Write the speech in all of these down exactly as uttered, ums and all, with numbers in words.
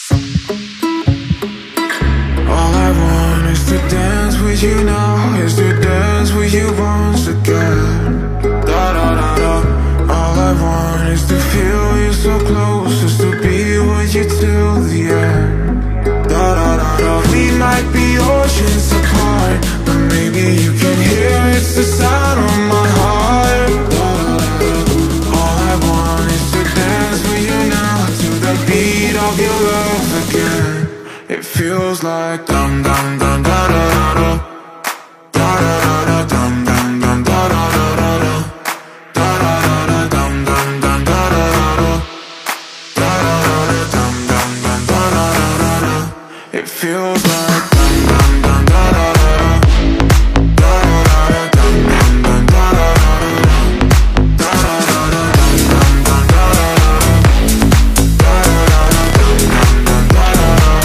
All I want is to dance with you now, is to dance with you once again. Da da da da. All I want is to feel you so close, is to be with you till the end. Da da da da. We might be oceans apart, but maybe you can hear it's the sound of my heart. Da da da da. All I want is to dance with you now, to the beat of your love again. It feels like dum dum dum da da da da, da da da da dum dum dum da da da da da, da da da da dum dum dum da da da da, da da da da dum dum dum da da da da. It feels like dum dum dum da da da da, da da da da dum dum dum da da da da, da da da da dum dum dum da da da da, da da da da dum dum dum da da da da.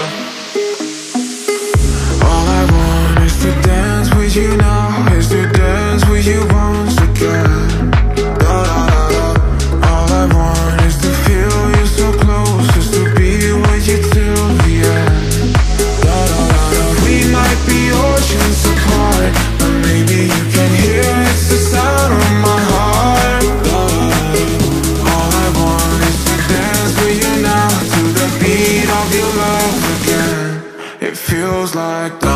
All I want is to dance with you now, is to dance with you once again. Da da da da. All I want is to feel you so close, is to be with you till the end. Da da da da. We might be oceans apart, but maybe you can hear it's the sound of my heart. Da da da da. All I want is to dance with you now, to the beat of your love again. It feels like